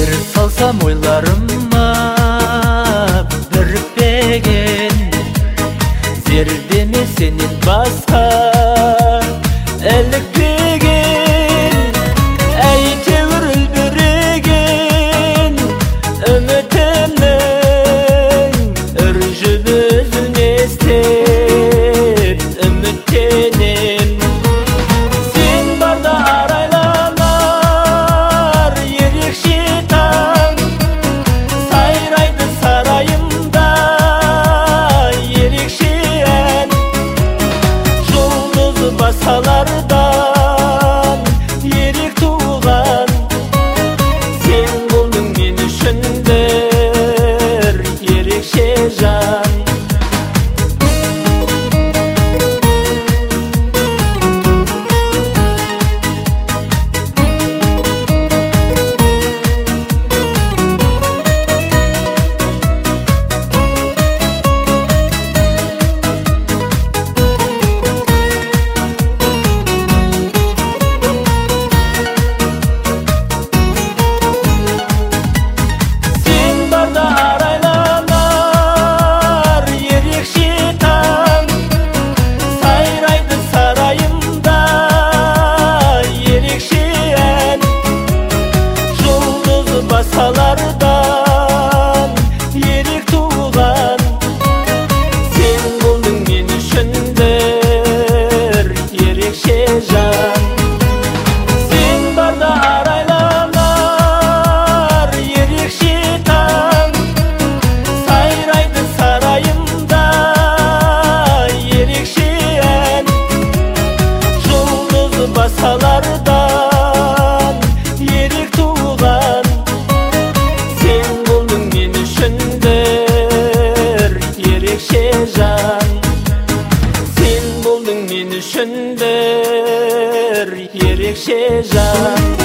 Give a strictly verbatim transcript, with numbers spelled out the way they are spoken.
Зер салсам ойларыма бірікпеген, зердеме сенен басқа ілікпеген. Әйтеуір үлбіреген үмітімнің үржіп үзілмес деп үміттенем. Сен барда арайланар ерекше таң, сайрайды сарайымда ерекше ән. Жұлдызы басқалардан ерек туған, сен болдың мен үшін бір ерекше жан. Басқалардан ерек туған, сен болдың мен үшін бір ерекше жан. Сен барда арайланар ерекше таң, сайрайды сарайымда ерекше ән. Жұлдызы басқалардан ерек туған, сен болдың мен үшін бір ерекше жан. Сен болдың мен үшін бір ерекше жан.